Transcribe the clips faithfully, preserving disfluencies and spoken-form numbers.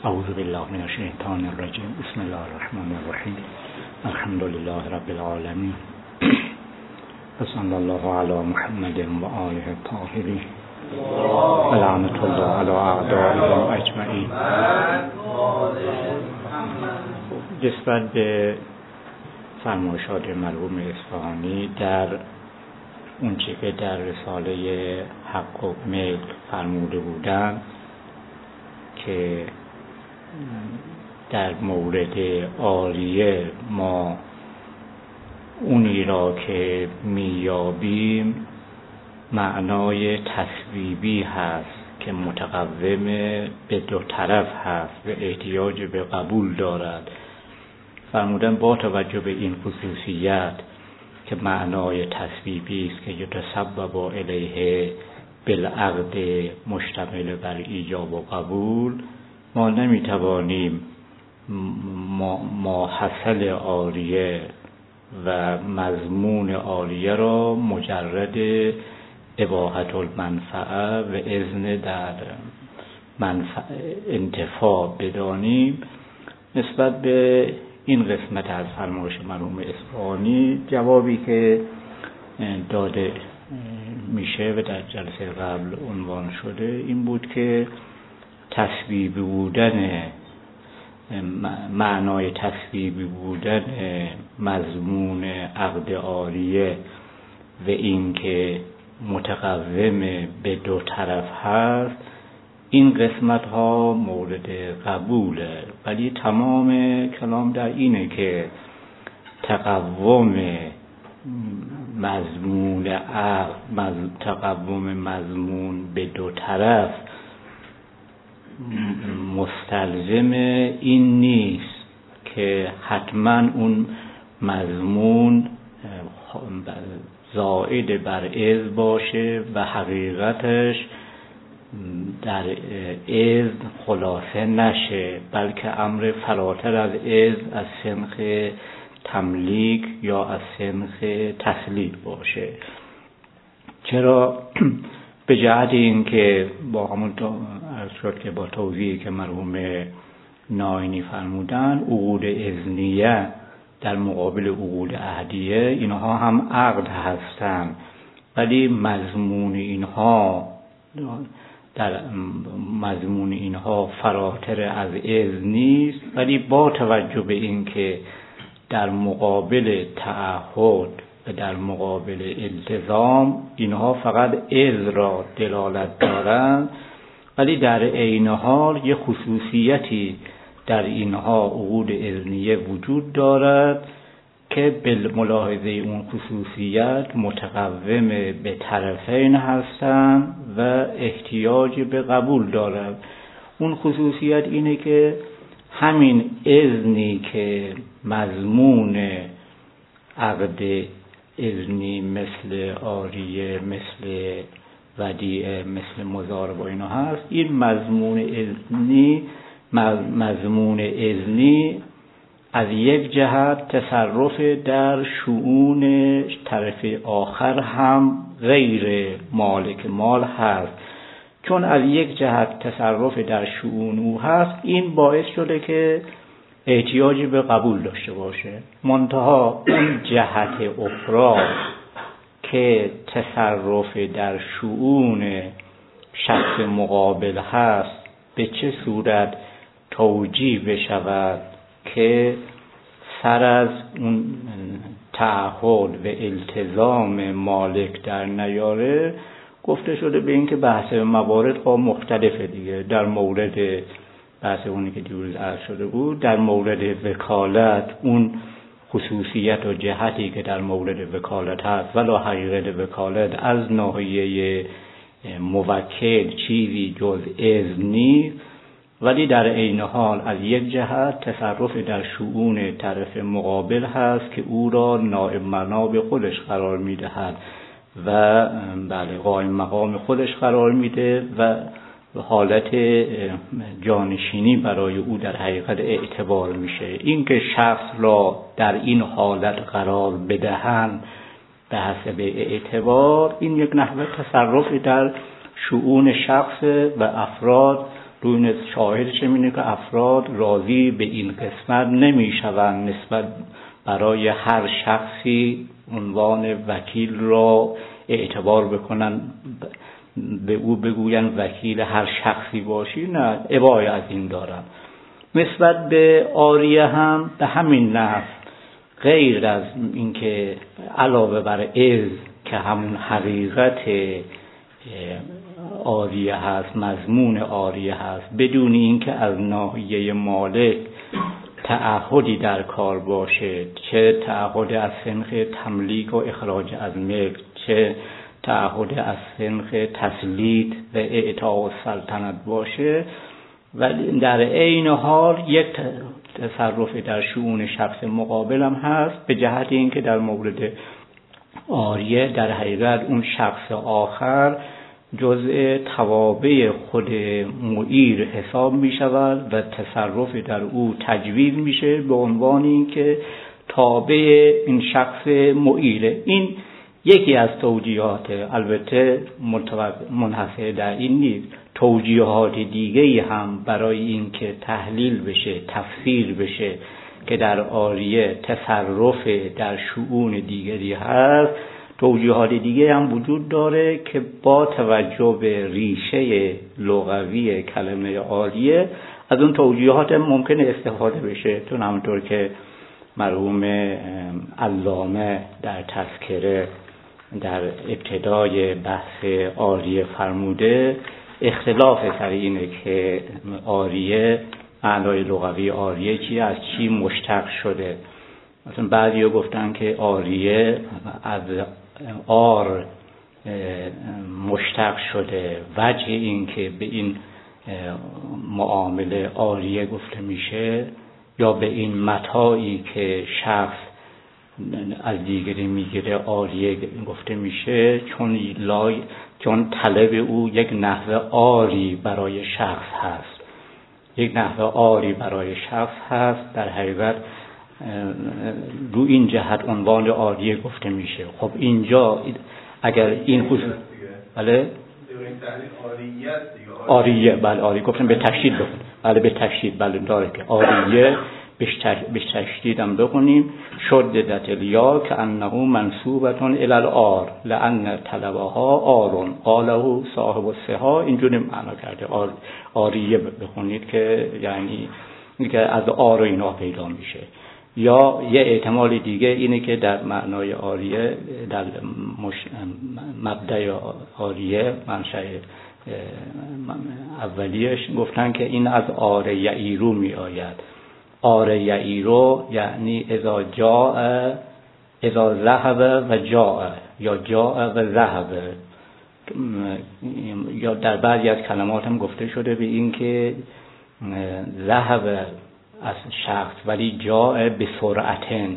اعوذ بالله من الشیطان الرجیم. بسم الله الرحمن الرحیم. الحمد لله رب العالمین. و صلی الله علی محمد و آله الطاهرین و لعنة الله علی اعدائهم اجمعین. نسبت به فرمایشات مرحوم اصفهانی در اون چه که در رساله حق و میل فرموده بودند که در مورد عاریه ما اونی را که میابیم معنای تصویبی هست که متقوم به دو طرف هست و احتیاج به قبول دارد. فرمودن با توجه به این خصوصیت که معنای تصویبی است که یتسبب الیه بالعقد مشتمل بر ایجاب و قبول، ما نمیتوانیم ما حاصل عاریه و مضمون عاریه را مجرد اباحة المنفعه و اذن در منفعه انتفاع بدانیم. نسبت به این قسمت از فرمایش مرحوم اصفهانی جوابی که داده میشه و در جلسه قبل عنوان شده این بود که تصویبی بودن معنای تصویبی بودن مضمون عقد عاریه و این که متقوم به دو طرف هست، این قسمت ها مورد قبوله، ولی تمام کلام در اینه که تقوم مضمون عقد تقوم مضمون به دو طرف مستلزم این نیست که حتما اون مضمون زائد بر اذن باشه و حقیقتش در اذن خلاصه نشه، بلکه امر فراتر از اذن از سنخ تملیک یا از سنخ تسلیک باشه. چرا؟ به جهت این که با همون عرض شد که با توضیحی که مرحوم ناینی فرمودن، عقود اذنیه در مقابل عقود عهدیه اینها هم عقد هستند، ولی مضمون اینها در مضمون اینها فراتر از اذن نیست، ولی با توجه به این که در مقابل تعهد و در مقابل التزام اینها فقط اذن را دلالت دارند، ولی در عین حال یه خصوصیتی در اینها عقود اذنیه وجود دارد که بالملاحظه اون خصوصیت متقوم به طرفین هستند و احتیاج به قبول دارد. اون خصوصیت اینه که همین اذنی که مضمون عقد اذنی مثل عاریه، مثل ودیعه، مثل مضاربه و اینا هست، این مضمون اذنی مضمون اذنی از یک جهت تصرف در شؤون طرف آخر هم غیر مالک مال هست. چون از یک جهت تصرف در شؤون او هست، این باعث شده که احتیاجی به قبول داشته باشه. منتها اون جهت اخرى که تصرف در شؤون شخص مقابل هست به چه صورت توجیه بشود که سر از اون تعهد و التزام مالک در نیاره، گفته شده به این که بحث موارد ها مختلفه دیگه. در مورد بحث اونی که دیروز عرض شده بود، در مورد وکالت اون خصوصیت و جهتی که در مورد وکالت هست ولی حقیقت وکالت از ناحیه موکل چیزی جز اذن نیست، ولی در عین حال از یک جهت تصرف در شؤون طرف مقابل هست که او را نائب مناب خودش قرار میدهد و بله قائم مقام خودش قرار میده و حالت جانشینی برای او در حقیقت اعتبار میشه. این که شخص را در این حالت قرار بدهند به حسب اعتبار، این یک نحوه تصرف در شؤون شخص و افراد روی شاهدش اینه که افراد راضی به این قسمت نمیشوند نسبت برای هر شخصی عنوان وکیل را اعتبار بکنن، به او بگوین وکیل هر شخصی باشی، نه، ابای از این دارن. نسبت به عاریه هم به همین نحو، غیر از اینکه علاوه بر اذ که همون حقیقت عاریه هست، مضمون عاریه هست، بدون اینکه از ناحیه مالک تعهدی در کار باشه، چه تعهد از سنخ تملیک و اخراج از ملک، چه تعهد از سنخ تسلیط و اعطاء سلطنت باشه، ولی در عین حال یک تصرف در شؤون شخص مقابلم هست، به جهت اینکه در مورد عاریه در حقیقت اون شخص آخر جزء توابع خود معیر حساب می شود و تصرف در او تجویز میشه به عنوان اینکه تابع این شخص معیره. این یکی از توجیهات، البته منحصر در این نیست، توجیهات دیگری هم برای اینکه تحلیل بشه، تفسیر بشه که در عاریه تصرف در شؤون دیگری هست، توجیهات دیگه هم وجود داره که با توجه به ریشه لغوی کلمه عاریه از اون توجیهات ممکنه استفاده بشه، چون همونطور که مرحوم علامه در تذکره در ابتدای بحث عاریه فرموده، اختلاف سر اینه که عاریه، معنای لغوی عاریه چیه، از چی مشتق شده. مثلا بعضی گفتن که عاریه از آر مشتق شده، وجه این که به این معامله عاریه گفته میشه یا به این متاعی که شخص از دیگری میگیره عاریه گفته میشه، چون لای چون طلب او یک نحو عاری برای شخص هست، یک نحو عاری برای شخص هست، در حقیقت رو این جهت عنوان عاریه گفته میشه. خب اینجا اگر این خصوص بله عاریه، بله عاریه گفتم به تشدید بخونیم، بله به تشدید، بله داره که عاریه به تشدید هم بخونیم، شددت الیا که انه منصوبتون الی العار لان طلبها عارون قاله صاحب الصحا، اینجوری معنا کرده. عاریه بخونید که یعنی که از عار و اینا پیدا میشه. یا یه احتمال دیگه اینه که در معنای عاریه، در مبدأ عاریه منشأ اولیش گفتن که این از عار یعیرو می آید. عار یعیرو یعنی اذا جاء اذا ذهب و جاء، یا جاء و ذهب، یا در بعضی از کلمات هم گفته شده به این که ذهب از شخص ولی جاء به سرعتن.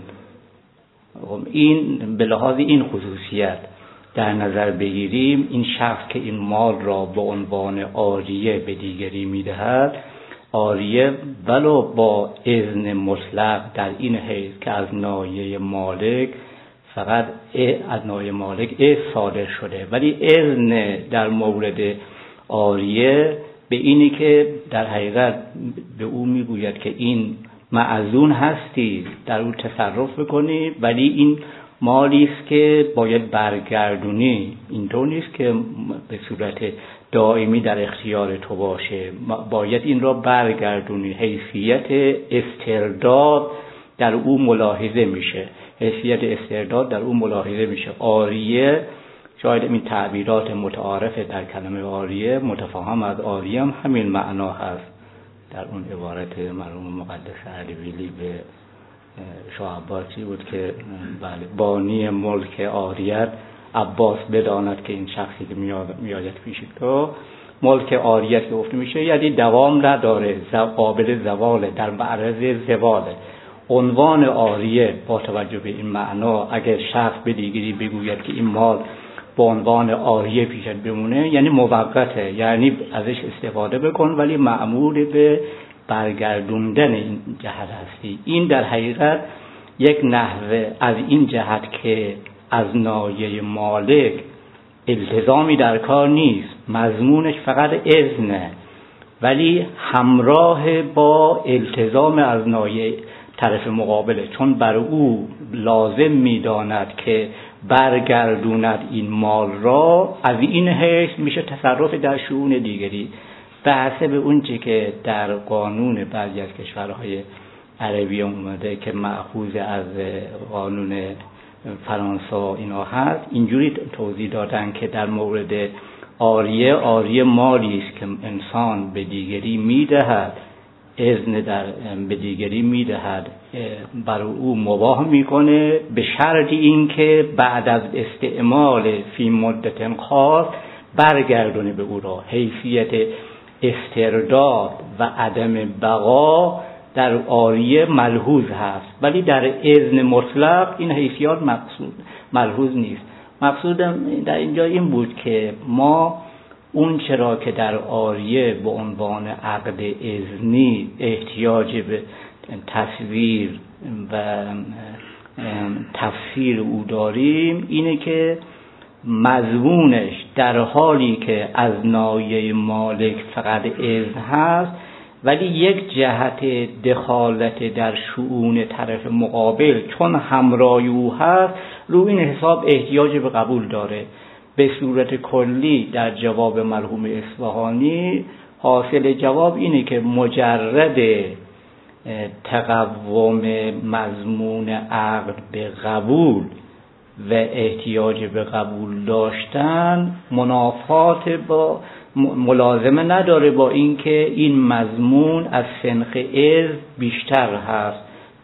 این به لحاظ این خصوصیت در نظر بگیریم، این شخص که این مال را به عنوان عاریه به دیگری میدهد، عاریه ولو با اذن مطلق در این حیث که از ناحیه مالک فقط از ناحیه مالک اذن صادر شده، ولی اذن در مورد عاریه به اینی که در حقیقت به او میگوید که این معذون هستی در او تصرف بکنی، ولی این مالی است که باید برگردونی، اینطور نیست که به صورت دائمی در اختیار تو باشه، باید این را برگردونی. حیثیت استرداد در او ملاحظه میشه، حیثیت استرداد در او ملاحظه میشه. عاریه، شاید این تعبیرات متعارف در کلمه عاریه، متفاهم از عاریه هم همین معنا هست. در اون عبارت مرحوم مقدس علیویلی به شاه عباسی بود که بله بانی ملک عاریت عباس بداند که این شخصی که میآید پیش تو، ملک عاریت که گفته میشه یعنی دوام نداره، قابل زواله، در معرض زواله. عنوان عاریه با توجه به این معنا اگر شخص به دیگری بگوید که این مال با عنوان عاریه پیشت بمونه، یعنی موقته، یعنی ازش استفاده بکن ولی مأمور به برگردوندن این جهت هستی. این در حقیقت یک نحوه از این جهت که از ناحیه مالک التزامی در کار نیست، مضمونش فقط اذنه، ولی همراه با التزام از ناحیه طرف مقابله، چون بر او لازم می‌داند که برگردوند این مال را. از این حیث میشه تصرف در شؤون دیگری به حسب اون چه که در قانون بعضی از کشورهای عربی اومده که مأخوذ از قانون فرانسه اینا هست، اینجوری توضیح دادن که در مورد عاریه، عاریه مالی است که انسان به دیگری میدهد، اذن در به دیگری میدهد، بر او مباح میکنه به شرط اینکه بعد از استعمال فی مدت خاص برگردونه به او را. حیثیت استرداد و عدم بقا در عاریه ملحوظ هست، ولی در اذن مطلق این حیثیات مقصود ملحوظ نیست. مقصودم در اینجا این بود که ما اون چرا که در عاریه به عنوان عقد اذنی احتیاج به تصویر و تفسیر او داریم، اینه که مضمونش در حالی که از ناحیه مالک فقط اذن هست، ولی یک جهت دخالت در شؤون طرف مقابل چون همراه او هست، رو این حساب احتیاج به قبول داره. به صورت کلی در جواب مرحوم اصفهانی حاصل جواب اینه که مجرد تقوم مضمون عقد به قبول و احتیاج به قبول داشتن منافات با ملازمه نداره با اینکه این مضمون از سنخ اذن بیشتر هست،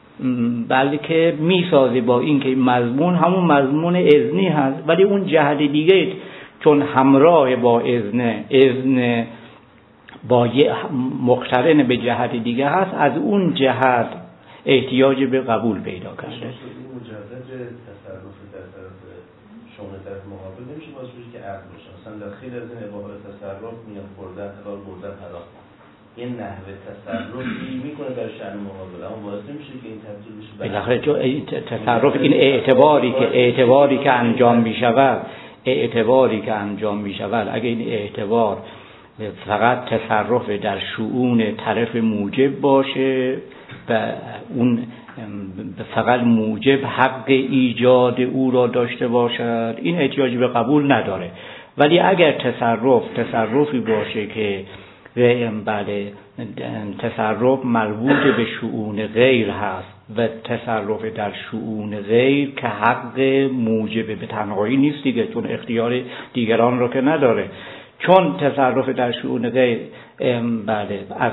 بلکه میسازه با اینکه این مضمون همون مضمون اذنی هست، ولی اون جهت دیگه چون همراه با اذن اذن با مقترن به جهت دیگه هست، از اون جهت احتیاج به قبول پیدا کرده. مجرد تصرف در طرف شما طرف مقابل نمیشه باعث بشه که عقد باشه. مثلا در خیلی از این عبارات تصرف میان خوردن حلال بردن حرام، این نحوه تصرفی میکنه در شأن مقابل، اما باعث نمیشه که این تبدیل بشه به بالاخره جو تصرف این اعتباری که اعتباری که انجام میشود اعتباری که انجام میشود اگه این اعتبار فقط تصرف در شؤون طرف موجب باشه و اون فقط موجب حق ایجاد او را داشته باشد، این احتیاج به قبول نداره. ولی اگر تصرف تصرفی باشه که بله تصرف مربوط به شؤون غیر هست و تصرف در شؤون غیر که حق موجب به تنهایی نیست دیگه، چون اختیار دیگران رو که نداره، چون تصرف در شؤون غیر بله از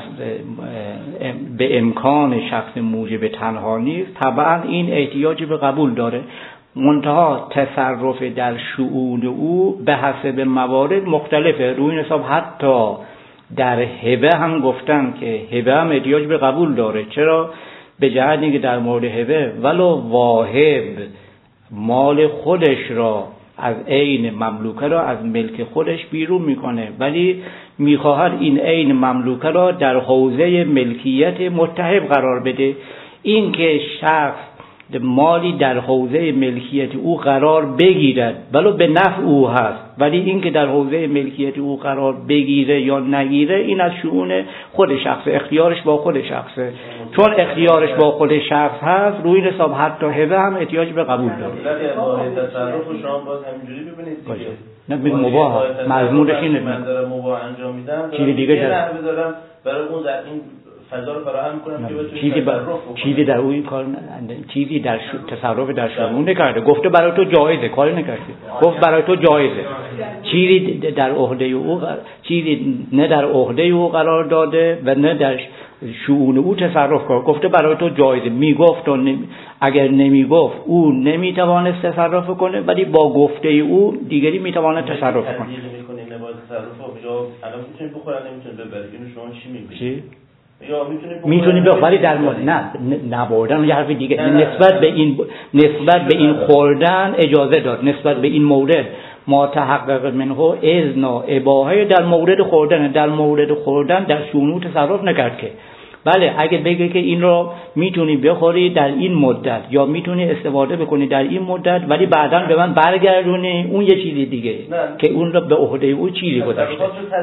به امکان شخص موجب تنها نیست، طبعا این احتیاج به قبول داره. منتها تصرف در شؤون او به حسب موارد مختلفه. روی این حساب حتی در هبه هم گفتن که هبه هم احتیاج به قبول داره. چرا؟ به جهتی که در مورد هبه ولو واهب مال خودش را از عین مملوکه را از ملک خودش بیرون میکنه، ولی میخواهد این عین مملوکه را در حوزه ملکیت متحب قرار بده. این که شخص مالی در حوزه ملکیت او قرار بگیرد ولو به نفع او هست، ولی این که در حوزه ملکیت او قرار بگیره یا نگیره این از شؤون خود شخص، اختیارش با خود شخصه. چون اختیارش با خود شخص هست روی این حساب حتی هبه هم احتیاج به قبول داره. ولی تصرف شما باز همینجوری ببینید دیگه، نه به مباح مضمونش اینه، من دارم مباح انجام میدم، چیزی دیگه نحوه دارم برای اون در این فضا رو فراهم می‌کنم که بتونید چیزی با... چیزی در اون کار چیزی در ش... تصرف در شؤون نکرده، گفته برای تو جایزه، کاری نکرده، گفت برای تو جایزه، چیزی در عهده او چیزی نه در عهده او قرار داده و نه در شؤون او تصرف کرد، گفته برای تو جایزه. میگفت و نمی... اگر نمیگفت او نمیتوانست تصرف کنه، ولی با گفته او دیگری میتواند تصرف کنه. می‌کنه نباید تصرف و جواب الان میتونید بخورن نمیتونید ببرید، اینو شما چی میگید؟ چی؟ یا میتونی بخوری، ولی در مورد نه نبردن یه حرف دیگه. نسبت به این نسبت به این خوردن اجازه داد، نسبت به این مورد ما تحقق منه اذن و اباحه در مورد خوردن، در مورد خوردن در شؤون تصرف نکرد که بله اگه بگه که این رو میتونی بخوری در این مدت یا میتونی استفاده بکنی در این مدت، ولی بعداً به من برگردونی، اون یه چیزی دیگه نه. که اون رو به عهده او چیزی گذاشته.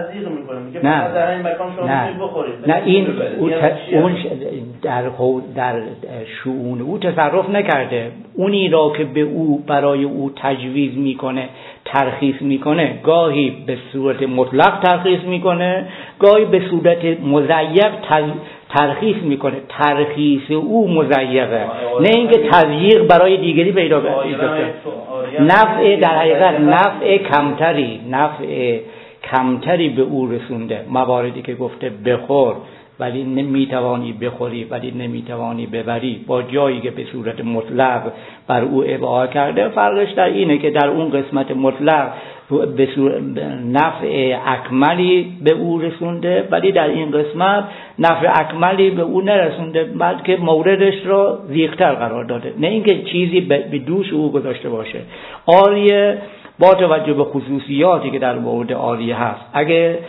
نه در این مکان شما نه. بخورید. نه این او ت... اون در در شؤون او تصرف نکرده. اونی را که به او برای او تجویز میکنه، ترخیص میکنه، گاهی به صورت مطلق ترخیص میکنه، گاهی به صورت مضیق ترخیص میکنه. ترخیص او مضیقه، نه اینکه تضییق برای دیگری پیدا کنه. نفع در حقیقت نفع کمتری نفع کمتری به او رسونده. مواردی که گفته بخور ولی نمیتوانی بخوری ولی نمیتوانی ببری، با جایی که به صورت مطلق بر او اباحه کرده، فرقش در اینه که در اون قسمت مطلق به نفع اکملی به او رسونده، ولی در این قسمت نفع اکملی به او نرسونده، بلکه موردش را زیغ‌تر قرار داده، نه اینکه چیزی به دوش او گذاشته باشه. آریه با توجه به خصوصیاتی که در مورد آریه هست، اگه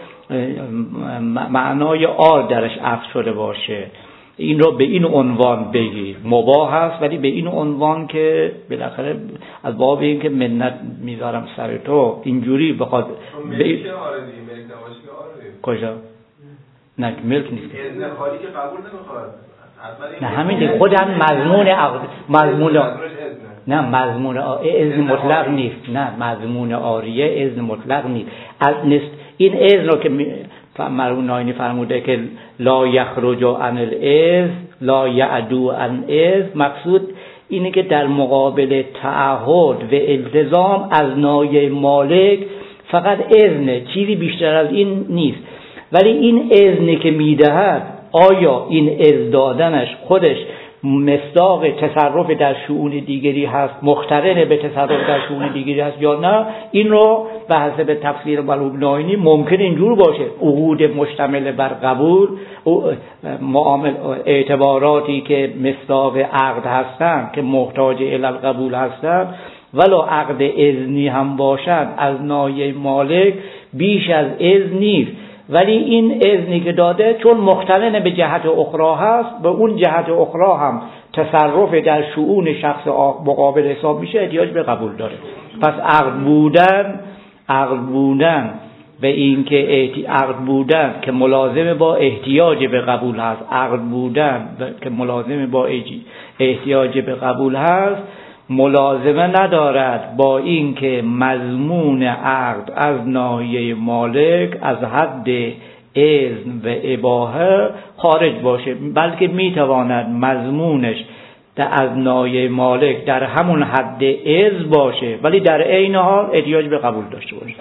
معنای آر درش عطف شده باشه، این رو به این عنوان بگیر، مباح هست، ولی به این عنوان که بالاخره از باب این که منت میذارم سر تو اینجوری بخواد ملک آره دیگه، ملک نباشه که آره کجا؟ نه ملک نیست، اذن خالی که قبول نمیخواد. نه همین دیگه خود هم مضمون عقد مضمون نه مضمون اذن مطلق نیست. نه مضمون آریه اذن مطلق نیست. از نیست این اذن رو که مرحوم ناینی فرموده که لا یخرج عن الاذن لا یعدو عن اذن، مقصود اینه که در مقابل تعهد و التزام از نایه مالک فقط اذن، چیزی بیشتر از این نیست. ولی این اذنی که میدهد، آیا این اذن دادنش خودش مصداق تصرف در شؤون دیگری هست، مقترن به تصرف در شؤون دیگری هست یا نه، این رو به حسب تفسیر مرحوم ناینی ممکن اینجور باشه. عقود مشتمل بر قبول، معامل اعتباراتی که مصداق عقد هستند که محتاج الی القبول هستند، ولو عقد اذنی هم باشد از نایه مالک بیش از اذن نیست، ولی این اذنی که داده چون مقترن به جهت اخرى هست، به اون جهت اخرى هم تصرف در شؤون شخص مقابل حساب میشه، احتیاج به قبول داره. پس عقد بودن عقد بودن به این که عقد بودن که ملازم با احتیاج به قبول هست، عقد بودن که ملازم با احتیاج به قبول هست، ملازمه ندارد با این که مضمون عقد از ناحیه مالک از حد اذن و اباحه خارج باشه، بلکه میتواند مضمونش از ناحیه مالک در همون حد اذن باشه، ولی در عین حال احتیاج به قبول داشته باشه.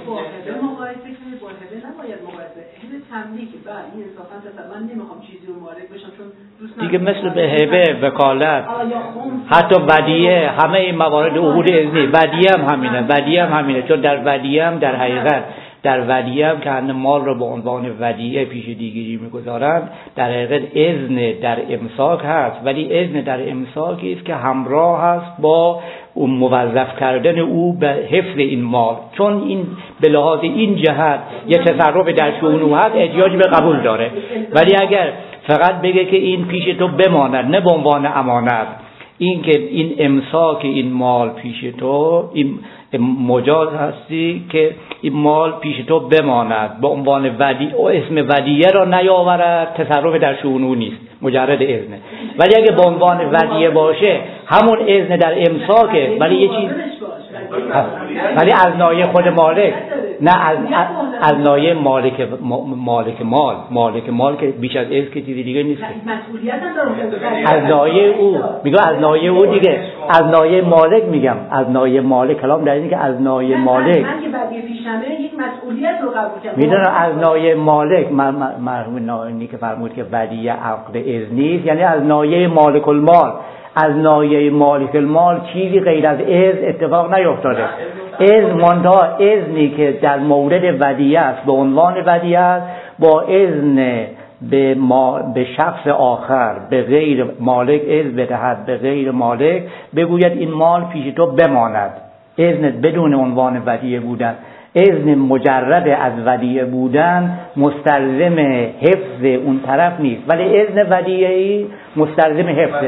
دیگه مثل به هبه، وکالت، حتی ودیعه، همه این موارد عقود اذنی، ودیعه هم همینه، ودیعه هم همینه، چون در ودیعه هم در حقیقت در ودیعه هم که هن مال رو به عنوان ودیعه پیش دیگری میگذارند، در حقیقت اذن در امساک هست، ولی اذن در امساکی است که همراه هست با موظف کردن او به حفظ این مال، چون این به لحاظ این جهت یه تصرف در شؤون او هست، احتیاج به قبول داره. ولی اگر فقط بگه که این پیش تو بماند، نه به عنوان امانت، این که این امساک این مال پیش تو، این مجاز هستی که این مال پیش تو بماند، به عنوان ودیعه، اسم ودیعه را نیاورد، تصرف در شؤون او نیست، مجرد اذنه. ولی اگه به عنوان ودیعه باشه، همون اذن در امساکه، ولی یه چیز ولی از ناحیه خود مالک، نه از از ناحیه مالک مالک مال مالک مال که بیش از اذن که چیزی دیگه نیست، از ناحیه او میگم، از ناحیه او دیگه، از ناحیه مالک میگم، از ناحیه مالک کلام در اینه که از ناحیه مالک من که بدیه پیشمه یک مسئولیت رو قبول کردم، میدونم از ناحیه مالک مرحوم ناینی که فرمود که بدیه عقد اذنی، یعنی از ناحیه مالک المال، از ناحیه مالک المال چیزی غیر از اذن اتفاق نیفتاده. اذن منتها اذنی که در مورد ودیعه است، به عنوان ودیعه است، با اذن به, ما به شخص آخر، به غیر مالک اذن بدهد، به غیر مالک بگوید این مال پیش تو بماند، اذن بدون عنوان ودیعه بودن، اذن مجرد از ودیعه بودن مستلزم حفظ اون طرف نیست، ولی اذن ودیعه‌ای مستلزم حفظه.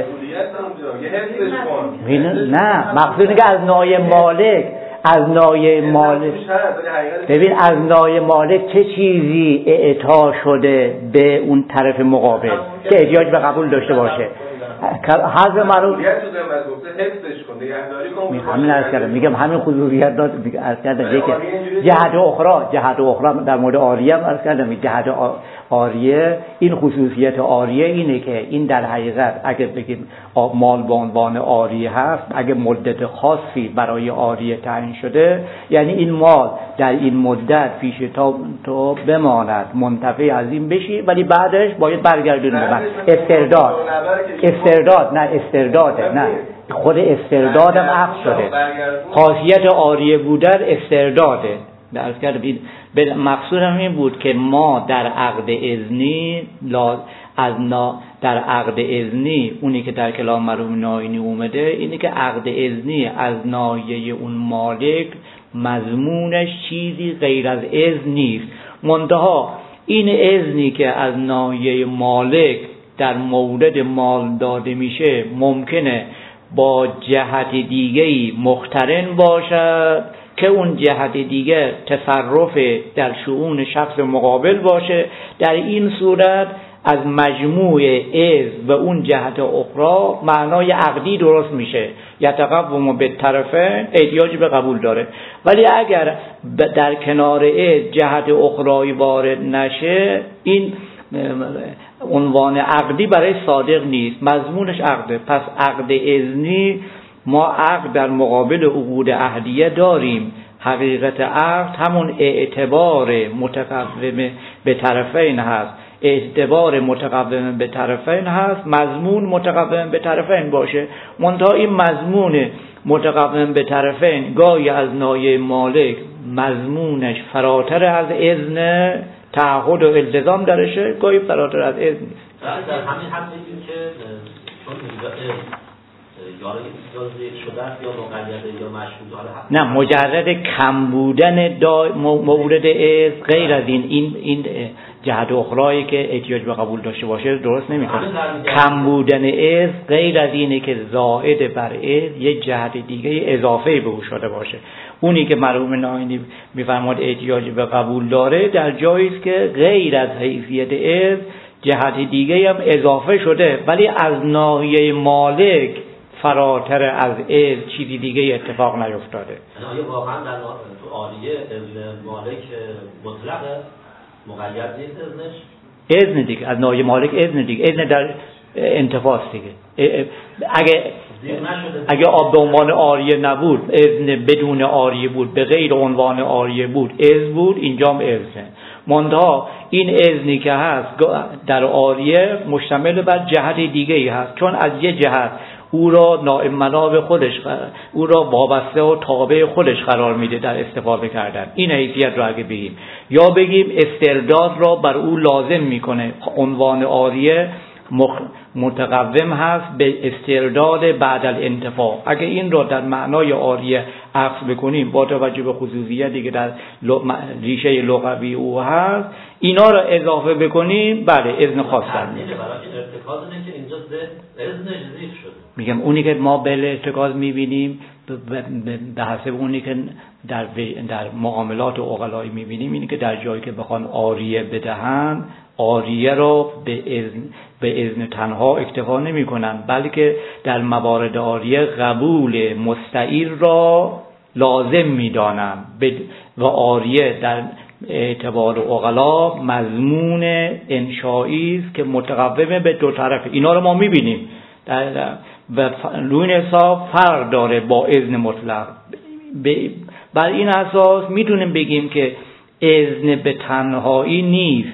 نه مقصود اینه که از نای مالک از نای مالک ببین از نای مالک چه چیزی اعطا شده به اون طرف مقابل که احتیاج به قبول داشته باشه. حضر معروف همین عرض کردم، میگم همین خصوصیت داد عرض کردم. یکی جهت اخرى جهت اخرى در مورد عاریه هم عرض کردم، جهت عاریه این خصوصیت عاریه اینه که این در حقیقت اگه بگیم مال به عنوان عاریه هست، اگه مدت خاصی برای عاریه تعیین شده، یعنی این مال در این مدت پیش تا تو بماند، منتفع از این بشی، ولی بعدش باید برگردونی به من. استرداد استرداد نه استرداده نه خود استردادم عقد شده. خاصیت عاریه بودن استرداده. درس کردم این مقصودم این بود که ما در عقد اذنی از نا در عقد اذنی اونی که در کلام مرحوم ناینی اومده اینه که عقد اذنی از ناحیه اون مالک مضمونش چیزی غیر از اذن نیست، منتها این اذنی که از ناحیه مالک در مورد مال داده میشه ممکنه با جهت دیگه‌ای مقترن باشد که اون جهت دیگه تصرف در شؤون شخص مقابل باشه. در این صورت از مجموع اذن و اون جهت اخرى معنای عقدی درست میشه، یتقوم به طرفین، احتیاج به قبول داره. ولی اگر در کنار اذن جهت اخرى وارد نشه، این عنوان عقدی برای صادق نیست، مضمونش عقده. پس عقد اذنی ما عقد در مقابل عقود عهدیه داریم. حقیقت عقد همون اعتبار متقوم به طرفین هست، اعتبار متقوم به طرفین هست، مضمون متقوم به طرفین باشه. منتها این مضمون متقوم به طرفین گاهی از ناحیه مالک مضمونش فراتر از اذن تعهد و التزام درشه، گاهی فراتر از اذن نیست. در همین حد بگیم که چون اینجا یا اجازه شده است یا مقید یا مشروط، نه مجرد کم بودن مورد اذن غیر از این این این جهت اخرایی که احتیاج به قبول داشته باشه درست نمیکنه. کم بودن اذن غیر از اینه که زائد بر اذن یه جهت دیگه اضافه به او شده باشه. اونی که مرحوم ناینی میفرماد احتیاج به قبول داره در جایی است که غیر از حیثیت اذن جهت دیگه هم اضافه شده، ولی از ناحیه مالک فراتر از اذن چیزی دیگه اتفاق نیفتاده. آیا واقعا در تو عالیه اذن مالک مطلق مقید نیست اذنش؟ اذن دیگه از ناحیه مالک اذن دیگه، اذن در انتفاض دیگه. اگه اگه آب به عنوان عاریه نبود، اذن بدون عاریه بود، به غیر عنوان عاریه بود، اذن بود، اینجام اذن. منتها این اذنی که هست در عاریه مشتمل بر جهت دیگه ای هست، چون از یه جهت او را نائب مناب خودش، او را وابسته و تابع خودش قرار میده در استفاده کردن. این حیثیت را اگه بگیم، یا بگیم استرداد را بر او لازم میکنه، عنوان عاریه متقوم هست به استرداد بعد الانتفاع. اگه این را در معنای عاریه عکس بکنیم با توجه به خصوصیتی که در ریشه لغوی او هست، اینا را اضافه بکنیم، بله اذن خاص داریم. برای ارتکاز اینه که اینجا اذنش ذکر شده. میگم اونی که ما به ارتکاز میبینیم به حسب اونی که در در معاملات عقلایی میبینیم، اینی که در جایی که بخوان عاریه بدهن، عاریه را به اذن به اذن تنها اکتفا نمی کنن، بلکه در موارد عاریه قبول مستعیر را لازم می دانن و عاریه در اعتبار عقلا مضمون انشایی است که متقوم به دو طرف. اینا رو ما می بینیم و روی حساب فرق داره با اذن مطلق. بر این اساس میتونیم بگیم که اذن به تنهایی نیست،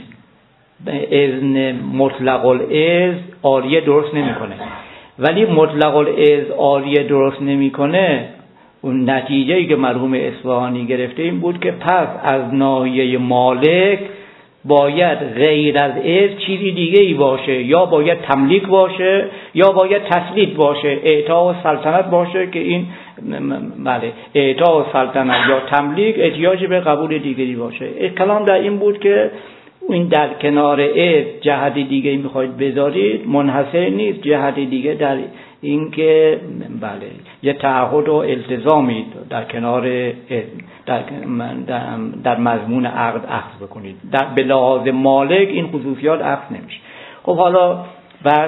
اذن مطلق الاذن عاریه درست نمیکنه. ولی مطلق الاذن عاریه درست نمیکنه، اون نتیجه‌ای که مرحوم اصفهانی گرفته این بود که پس از ناحیه مالک باید غیر از اذن چیزی دیگه ای باشه، یا باید تملیک باشه یا باید تسلید باشه، اعطا و سلطنت باشه که این بله اعطا و سلطنت یا تملیک احتیاج به قبول دیگری باشه. کلام در این بود که این در کنار اذن جهت دیگه ای میخواید بذارید منحصر نیست، جهت دیگه در این که بله یه تعهد و التزامی در کنار در, در, در مضمون عقد اخذ بکنید، در به لحاظ مالک این خصوصیات اخذ نمیشه. خب حالا بس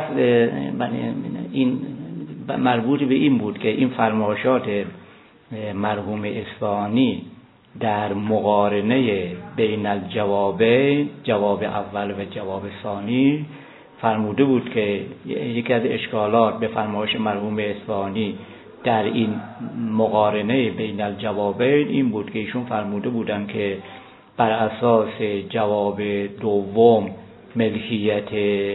این مربوط به این بود که این فرمایشات مرحوم اصفهانی در مقارنه بین الجوابین، جواب اول و جواب ثانی فرموده بود که یکی از اشکالات به فرمایش مرحوم اصفهانی در این مقارنه بین الجوابین این بود که ایشون فرموده بودن که بر اساس جواب دوم ملکیت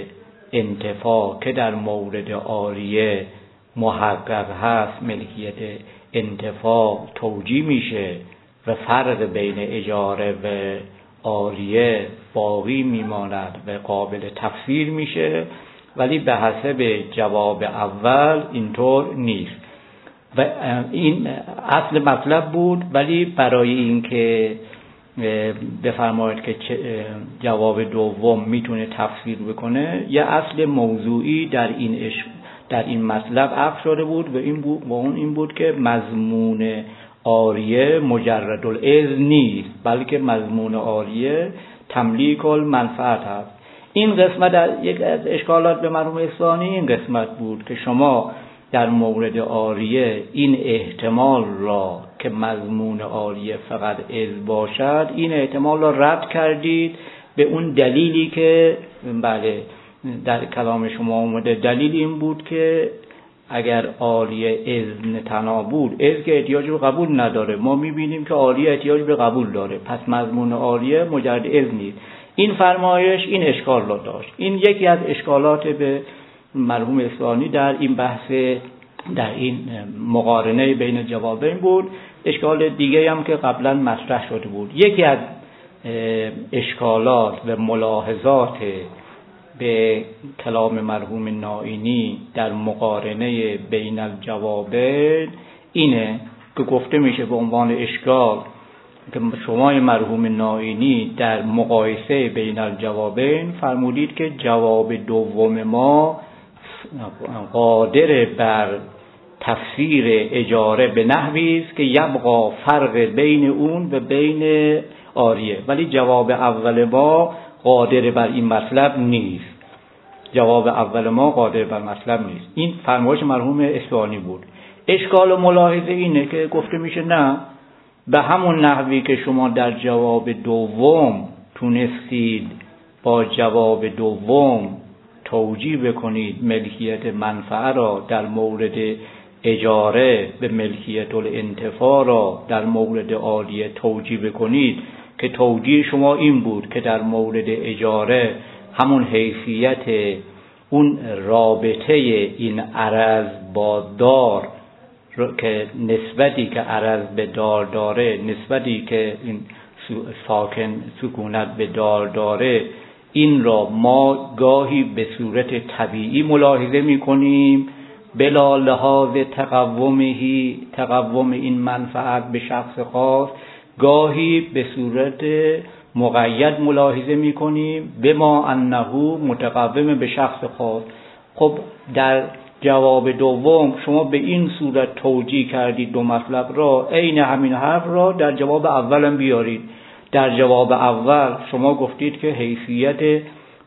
انتفاع که در مورد عاریه محقق هست، ملکیت انتفاع توجیه میشه و فرق بین اجاره و عاریه باقی میماند و قابل تفسیر میشه، ولی به حسب جواب اول اینطور نیست و این اصل مطلب بود. ولی برای اینکه بفرمایید که جواب دوم میتونه تفسیر بکنه یه اصل موضوعی در این اش... در این مطلب عقد شده بود و این بود و اون این بود که مضمون عاریه مجرد الاذن نیست، بلکه مضمون عاریه تملیک المنفعت هست. این قسمت از یک از اشکالات به مرحوم اصفهانی این قسمت بود که شما در مورد عاریه این احتمال را که مضمون عاریه فقط اذن باشد، این احتمال را رد کردید به اون دلیلی که بله در کلام شما اومده. دلیل این بود که اگر عاریه اذن تنها بود، اذن که احتیاج به قبول نداره، ما میبینیم که عاریه احتیاج به قبول داره، پس مضمون عاریه مجرد اذن نیست. این فرمایش این اشکال را داشت. این یکی از اشکالات به مرحوم اصفهانی در این بحث در این مقارنه بین جوابین بود. اشکال دیگه هم که قبلا مطرح شده بود، یکی از اشکالات و ملاحظات به کلام مرحوم نائینی در مقارنه بین الجوابین اینه که گفته میشه به عنوان اشکال که شما مرحوم نائینی در مقایسه بین الجوابین فرمودید که جواب دوم ما قادر بر تفسیر اجاره به نحوی است که یبقا فرق بین اون و بین عاریه، ولی جواب اول ما قادر بر این مطلب نیست. جواب اول ما قادر بر مطلب نیست. این فرمایش مرحوم اصفهانی بود. اشکال و ملاحظه اینه که گفته میشه نه، به همون نحوی که شما در جواب دوم تونستید با جواب دوم توجیه بکنید ملکیت منفعه را در مورد اجاره به ملکیت الانتفاع را در مورد عاریه توجیه بکنید که توجیه شما این بود که در مورد اجاره همون حیثیت اون رابطه این عرض با دار که نسبتی که عرض به دار داره، نسبتی که این ساکن سکونت به دار داره، این را ما گاهی به صورت طبیعی ملاحظه می کنیم بلا لحاظ تقومهی، تقوم این منفعت به شخص خاص، گاهی به صورت مقید ملاحظه می کنیم به ما انه متقوم به شخص خاص. خب در جواب دوم شما به این صورت توجیه کردید دو مطلب را، عین همین حرف را در جواب اول هم بیارید. در جواب اول شما گفتید که حیثیت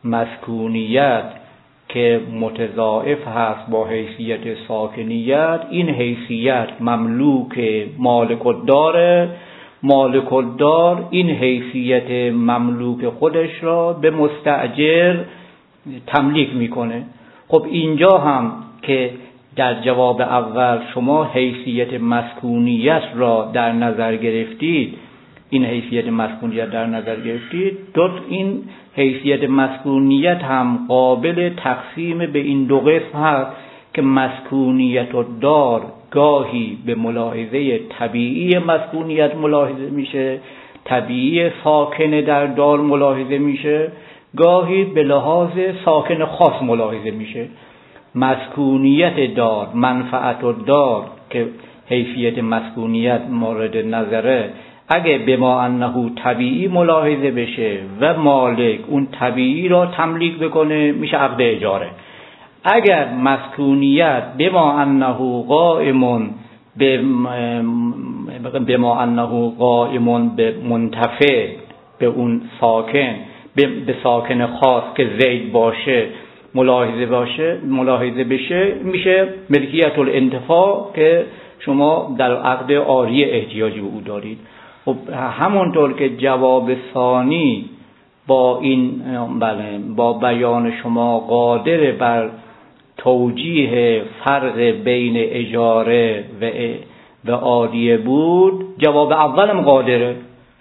مسکونیت که متضاعف هست با حیثیت ساکنیت، این حیثیت مملوک مالک الدار، مالک الدار این حیثیت مملوک خودش را به مستاجر تملیک میکنه. خب اینجا هم که در جواب اول شما حیثیت مسکونیت را در نظر گرفتید، این حیثیت مسکونیت در نظر گرفتید، دو این حیثیت مسکونیت هم قابل تقسیم به این دو قسم هست که مسکونیت و دار گاهی به ملاحظه طبیعی مسکونیت ملاحظه میشه، طبیعی ساکن در دار ملاحظه میشه، گاهی به لحاظ ساکن خاص ملاحظه میشه. مسکونیت دار، منفعت الدار که حیثیت مسکونیت مورد نظره، اگه به ما انه طبیعی ملاحظه بشه و مالک اون طبیعی را تملیک بکنه میشه عقد اجاره. اگر مسکونیت به ما انه قائمون به ما انه قائمون به منتفع به اون ساکن، به ساکن خاص که زید باشه ملاحظه باشه ملاحظه بشه میشه ملکیت الانتفاع که شما در عقد عاریه احتیاجی به او دارید. خب همونطور که جواب ثانی با این بله با بیان شما قادر بر توجیه فرق بین اجاره و و عاریه بود، جواب اولم قادره.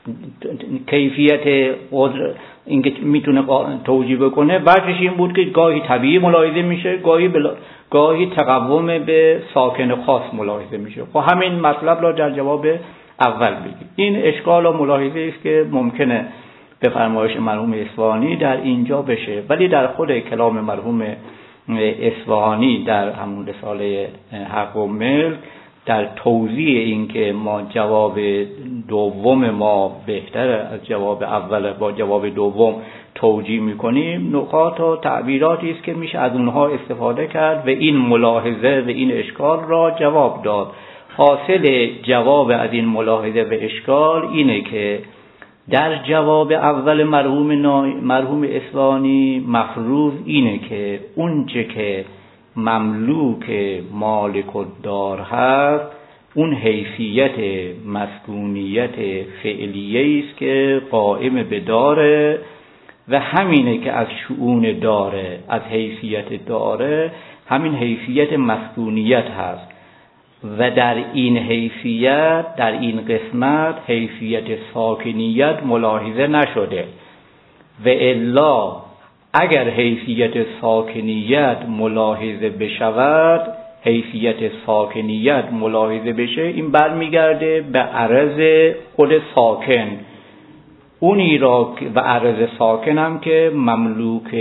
کیفیت قدر اینکه میتونه توجیه بکنه وجهش این بود که گاهی طبیعی ملاحظه میشه، گاهی بلا... گاهی تقوم به ساکن خاص ملاحظه میشه. خب همین مطلب را در جواب اول بگید. این اشکال و ملاحظه است که ممکنه به فرمایش مرحوم اصفهانی در اینجا بشه، ولی در خود کلام مرحوم اصفهانی در همون رساله حق و ملک در توضیح این که ما جواب دوم ما بهتر از جواب اول با جواب دوم توجیه میکنیم، نکات و تعبیراتی است که میشه از اونها استفاده کرد و این ملاحظه و این اشکال را جواب داد. حاصل جواب از این ملاحظه و اشکال اینه که در جواب اول مرحوم مرحوم اصفهانی مفروض اینه که اونچه که مملوک مالک الدار هست اون حیثیت مسکونیت فعلیه است که قائم به داره و همینه که از شؤون داره، از حیثیت داره، همین حیثیت مسکونیت هست و در این حیثیت در این قسمت حیثیت ساکنیت ملاحظه نشده و الا اگر حیثیت ساکنیت ملاحظه بشود، حیثیت ساکنیت ملاحظه بشه، این برمیگرده به عرض خود ساکن، اونی را و عرض ساکن هم که مملوک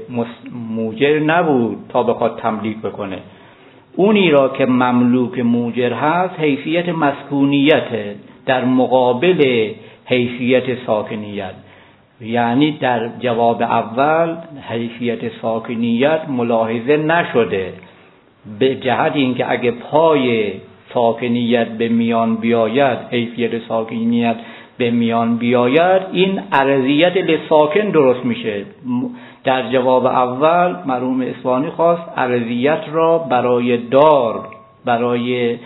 موجر نبود تا بخواد تملیک بکنه، اونی را که مملوک موجر هست حیثیت مسکونیت در مقابل حیثیت ساکنیت. یعنی در جواب اول حیثیت ساکنیت ملاحظه نشده به جهت اینکه اگه پای ساکنیت به میان بیاید، حیثیت ساکنیت به میان بیاید، این عرضیت لساکن درست میشه. در جواب اول مرحوم اصفهانی خواست عرضیت را برای دار برای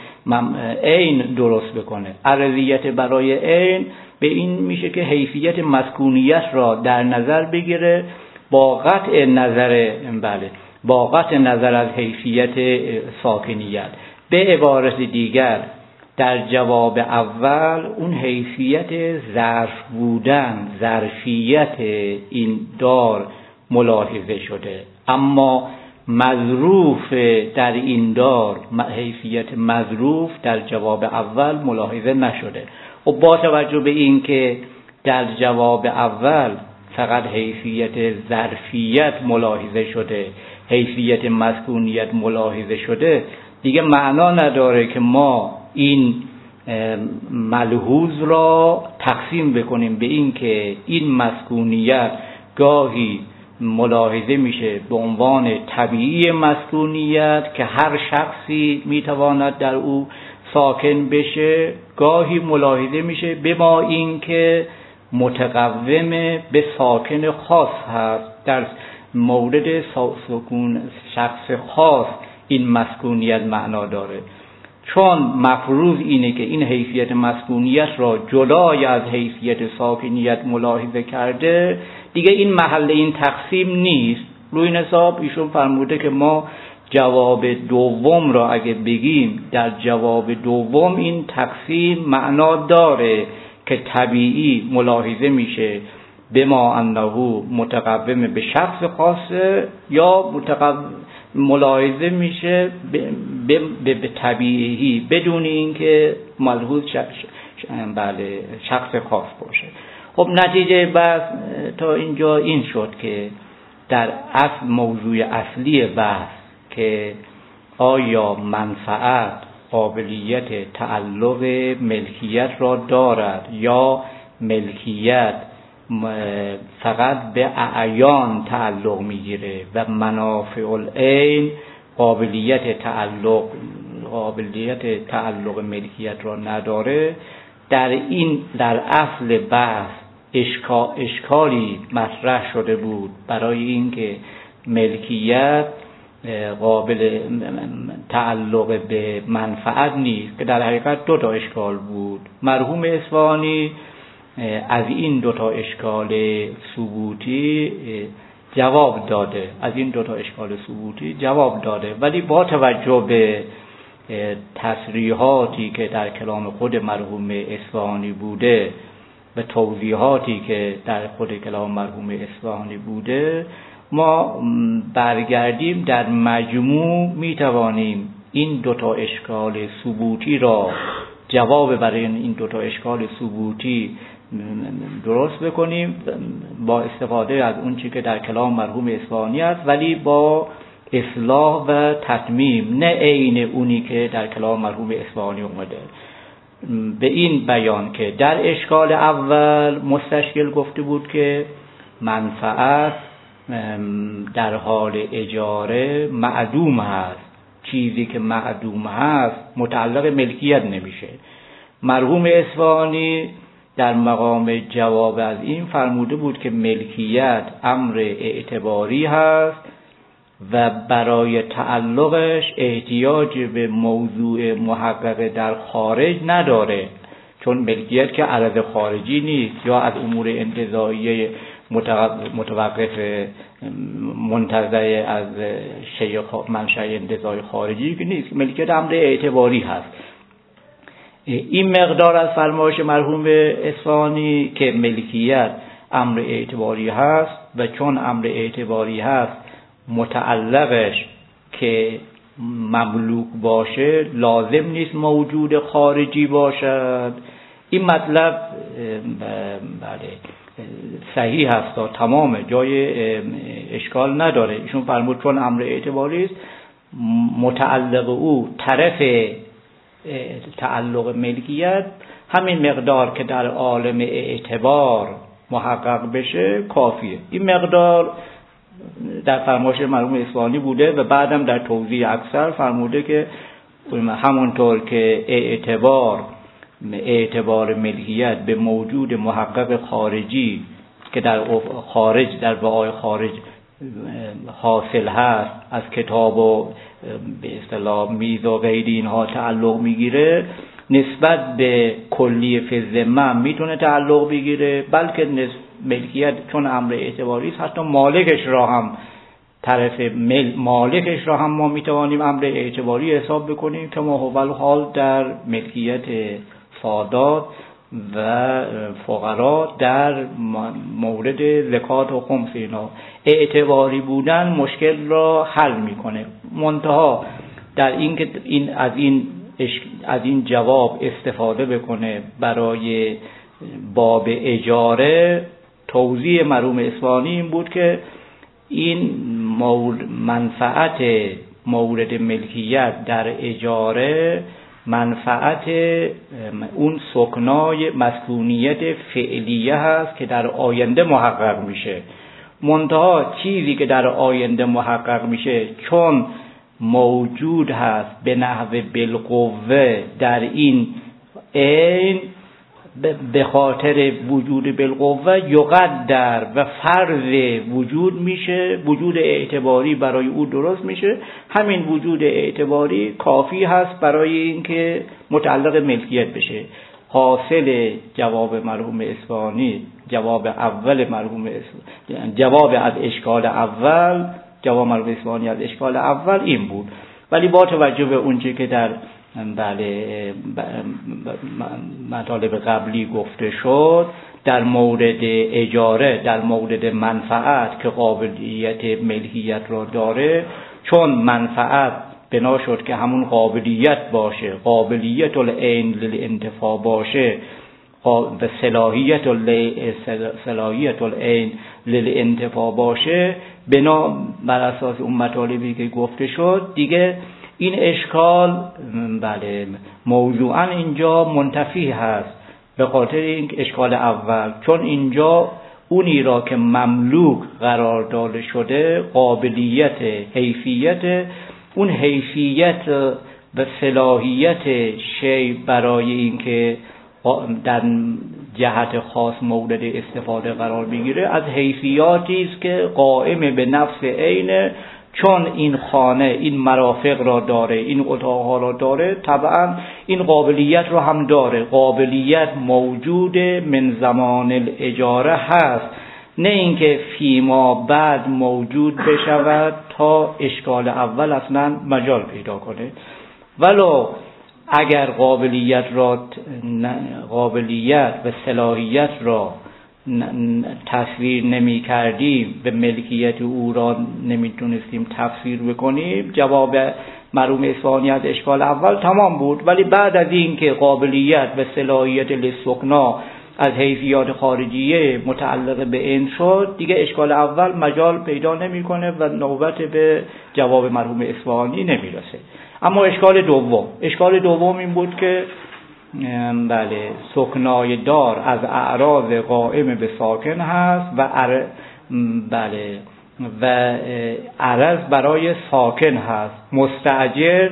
عین درست بکنه. عرضیت برای عین به این میشه که حیثیت مسکونیت را در نظر بگیره با قطع نظر بله با قطع نظر از حیثیت ساکنیت. به عبارت دیگر در جواب اول اون حیثیت ظرف بودن، ظرفیت این دار ملاحظه شده، اما مظروف در این دار حیثیت مظروف در جواب اول ملاحظه نشده. و با توجه به این که در جواب اول فقط حیثیت ظرفیت ملاحظه شده، حیثیت مسکونیت ملاحظه شده، دیگه معنا نداره که ما این ملحوظ را تقسیم بکنیم به این که این مسکونیت گاهی ملاحظه میشه به عنوان طبیعی مسکونیت که هر شخصی میتواند در او ساکن بشه، گاهی ملاحظه میشه به ما این که متقوم به ساکن خاص هست، در مورد سکون شخص خاص این مسکونیت معنا داره. چون مفروض اینه که این حیثیت مسکونیت را جدای از حیثیت ساکنیت ملاحظه کرده، دیگه این محل این تقسیم نیست. روی این حساب ایشون فرموده که ما جواب دوم را اگه بگیم، در جواب دوم این تقسیم معنا داره که طبیعی ملاحظه میشه به ما انه متقوم به شخص خاصه یا متقوم ملاحظه میشه به, به, به طبیعی بدون اینکه ملحوظ بله شخص خاص باشه. خب نتیجه بحث تا اینجا این شد که در اصل موضوع اصلی بحث که آیا منفعت قابلیت تعلق ملکیت را دارد یا ملکیت فقط به اعیان تعلق میگیره و منافع العین قابلیت تعلق قابلیت تعلق ملکیت را نداره. در این در اصل بحث اشکال اشکالی مطرح شده بود برای اینکه ملکیت قابل تعلق به منفعت نیست، که در حقیقت دو تا اشکال بود. مرحوم اصفهانی از این دو تا اشکال ثبوتی جواب داده از این دو تا اشکال ثبوتی جواب داده ولی با توجه به تصریحاتی که در کلام خود مرحوم اصفهانی بوده و توضیحاتی که در خود کلام مرحوم اصفهانی بوده، ما برگردیم در مجموع میتوانیم این دو تا اشکال ثبوتی را جواب برای این دو تا اشکال ثبوتی درست بکنیم با استفاده از اون چیزی که در کلام مرحوم اصفهانی است، ولی با اصلاح و تتمیم، نه عین اونی که در کلام مرحوم اصفهانی اومده. به این بیان که در اشکال اول مستشکل گفته بود که منفعت در حال اجاره معدوم هست، چیزی که معدوم هست متعلق ملکیت نمیشه. مرحوم اصفهانی در مقام جواب از این فرموده بود که ملکیت امر اعتباری هست و برای تعلقش احتیاج به موضوع محقق در خارج نداره، چون ملکیت که عرض خارجی نیست یا از امور انتزاعیه متوقف منتزع از شیء منشأ انتزاعی خارجی که نیست، ملکیت امر اعتباری هست. این مقدار از فرمایش مرحوم اصفهانی که ملکیت امر اعتباری هست و چون امر اعتباری هست متعلقش که مملوک باشه لازم نیست موجود خارجی باشد. این مطلب بله صحیح هست تا تمام جای اشکال نداره. ایشون فرمود چون امر اعتباری است متعلق او طرف تعلق ملکیت همین مقدار که در عالم اعتبار محقق بشه کافیه. این مقدار در فرمایش مرحوم اصفهانی بوده و بعدم در توضیح اکثر فرموده که همونطور که اعتبار اعتبار ملکیت به موجود محقق خارجی که در خارج در وعای خارج حاصل هست از کتاب و به اصطلاح میز و غیر اینها تعلق میگیره، نسبت به کلی فزمه میتونه تعلق بگیره، بلکه ملکیت چون امر اعتباری است حتی مالکش را هم طرف مل مالکش را هم ما میتوانیم امر اعتباری حساب بکنیم که ما هو الحال در ملکیت سادات و فقرا در مورد زکات و خمس اینا اعتباری بودن مشکل را حل میکنه. منتها در این که این از این از این جواب استفاده بکنه برای باب اجاره، توضیح مرحوم اصفهانی این بود که این منفعت مورد ملکیت در اجاره منفعت اون سکنای مسکونیت فعلیه هست که در آینده محقق میشه. منتها چیزی که در آینده محقق میشه چون موجود هست به نحو بالقوه در این عین، به خاطر وجود بالقوه یقدر و فرض وجود میشه، وجود اعتباری برای او درست میشه. همین وجود اعتباری کافی هست برای اینکه متعلق ملکیت بشه. حاصل جواب مرحوم اصفهانی، جواب اول مرحوم اصفهانی، جواب از اشکال اول جواب مرحوم اصفهانی از اشکال اول این بود. ولی با توجه به اونچه که در بله مطالب قبلی گفته شد در مورد اجاره، در مورد منفعت که قابلیت ملکیت را داره، چون منفعت بنا شد که همون قابلیت باشه، قابلیت العین للانتفاع باشه و صلاحیت صلاحیت العین للانتفاع باشه، بنا بر اساس اون مطالبی که گفته شد دیگه این اشکال بله موضوعا اینجا منتفی هست به خاطر این اشکال اول، چون اینجا اونی را که مملوک قرار داده شده قابلیت حیثیت، اون حیثیت و صلاحیت شی برای اینکه در جهت خاص مورد استفاده قرار بگیره از حیثیاتی است که قائم به نفس عینه، چون این خانه این مرافق را داره، این اتاقها را داره، طبعا این قابلیت را هم داره. قابلیت موجود من زمان الاجاره هست، نه اینکه فیما بعد موجود بشود تا اشکال اول اصلا مجال پیدا کنه. ولو اگر قابلیت را قابلیت و صلاحیت را تصویر نمی کردیم، به ملکیت او را نمی تونستیم تفسیر بکنیم، جواب مرحوم اصفهانی از اشکال اول تمام بود. ولی بعد از این که قابلیت و صلاحیت للسکنا از حیثیات خارجیه متعلق به این شد، دیگه اشکال اول مجال پیدا نمیکنه و نوبت به جواب مرحوم اصفهانی نمیرسه. اما اشکال دوم اشکال دوم این بود که بله سکنای دار از اعراض قائم به ساکن هست و ار... بله و عرض برای ساکن هست. مستاجر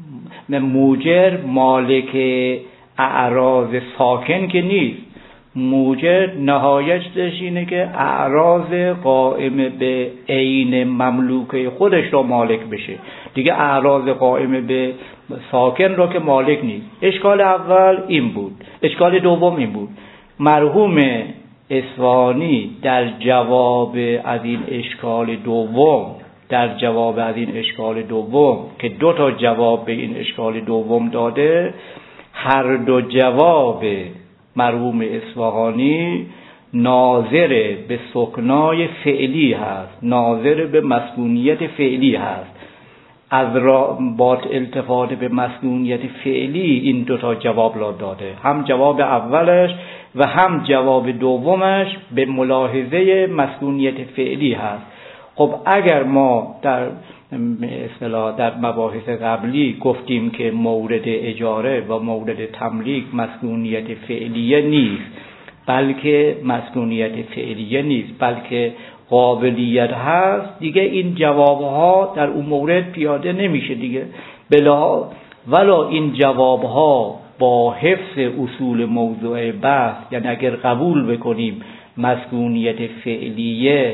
موجر مالک اعراض ساکن که نیست، موجر نهایتش اینه که اعراض قائم به عین مملوکه خودش رو مالک بشه، دیگه اعراض قائم به ساکن رو که مالک نیست. اشکال اول این بود. اشکال دوم این بود. مرحوم اصفهانی در جواب از این اشکال دوم در جواب از این اشکال دوم که دو تا جواب به این اشکال دوم داده، هر دو جواب مرحوم اصفهانی ناظر به سکنای فعلی هست، ناظر به مسکونیت فعلی هست. از را با التفات به مسکونیت فعلی این دو تا جواب را داده، هم جواب اولش و هم جواب دومش به ملاحظه مسکونیت فعلی هست. خب اگر ما در اصطلاح در مباحث قبلی گفتیم که مورد اجاره و مورد تملیک مسکونیت فعلیه نیست، بلکه مسکونیت فعلیه نیست بلکه قابلیت هست، دیگه این جوابها در اون مورد پیاده نمیشه دیگه. بلا ولا این جوابها با حفظ اصول موضوع بحث، یعنی اگر قبول بکنیم مسکونیت فعلیه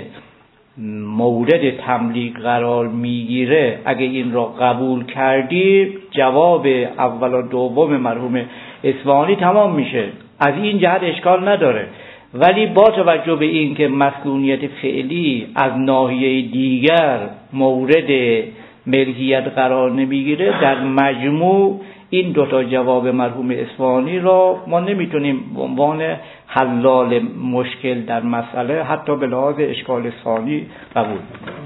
مورد تملیک قرار میگیره، اگه این را قبول کردیم جواب اول و دوم مرحوم اصفهانی تمام میشه، از این جهت اشکال نداره. ولی با توجه به این که مسکونیت فعلی از ناحیه دیگر مورد ملکیت قرار نمیگیره، در مجموع این دوتا جواب مرحوم اصفهانی را ما نمیتونیم به عنوان حلال مشکل در مسئله حتی به لحاظ اشکال ثانی قبول کنیم.